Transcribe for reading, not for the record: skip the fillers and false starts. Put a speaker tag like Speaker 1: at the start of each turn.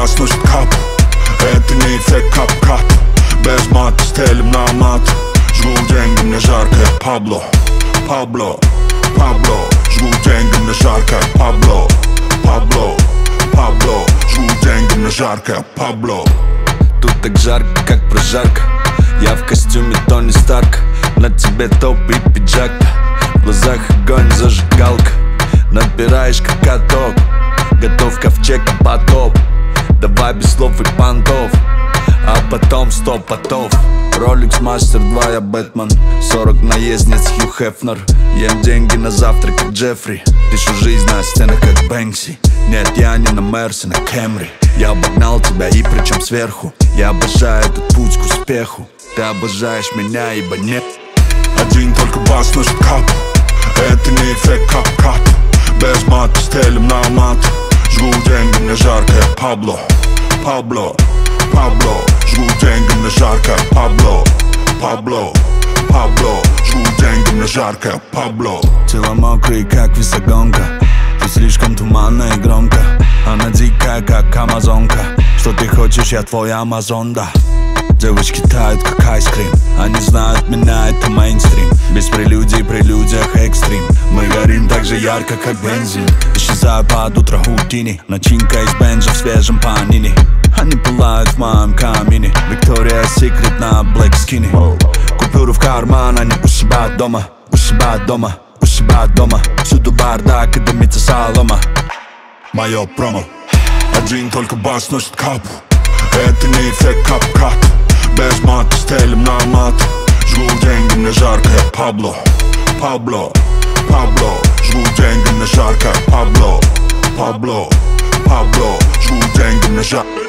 Speaker 1: бас носит капу. Это не эффект кап-кат. Без мата стелим на мат. Жгу деньги, мне жарко, я Пабло. Пабло, Пабло. Жгу деньги, мне жарко, я Пабло. Пабло, Пабло. Жгу деньги, мне жарко, я Пабло.
Speaker 2: Тут так жарко, как прожарка. Я в костюме Тони Старка. На тебе топ и пиджак. В глазах огонь, зажигалка. Набираешь как каток. Готов ковчегом потоп. Давай без слов и понтов. А потом 100 потов. Rolex Master 2, я Бэтмен. 40 наездниц, Хью Хефнер. Ем деньги на завтрак, как Джеффри. Пишу жизнь на стенах, как Бэнкси. Нет, я не на Мерсе, на Кэмри. Я обогнал тебя и причем сверху. Я обожаю этот путь к успеху. Ты обожаешь меня, ибо нет.
Speaker 1: Один только бас носит капу. Это не эффект кап-кат. Без мата стелим на мат. Жгу деньги, мне жарко, я Пабло. Пабло, Пабло. Жгу деньги, мне жарко, я Пабло. Пабло, Пабло. Жгу деньги, мне жарко, я Пабло.
Speaker 2: Тело мокрые, как весогонка. Ты слишком туманная и громко. Она дикая, как амазонка. Что ты хочешь, я твой Амазон, да. Девочки тают, как айскрим. Они знают меня, это мейнстрим. Без прелюдий, прелюдиях экстрим. Мы горим так же ярко, как бензин. Исчезаю под утро Хутини. Начинка из бенджа в свежем панине. Они пылают в моем камине. Виктория Секрет на блэк скине. Купюры в карман, они ушибают дома. Ушибают дома, ушибают дома. Всюду бардак и дымится солома.
Speaker 1: Мое промо. Один только бас носит капу. Это не эффект кап-кат. Без мата стелим на мат. Жгу деньги, мне жарко, я Пабло. Пабло, Пабло. Жгу деньги, мне жарко, я Пабло. Пабло, Пабло. Жгу деньги, мне жарко.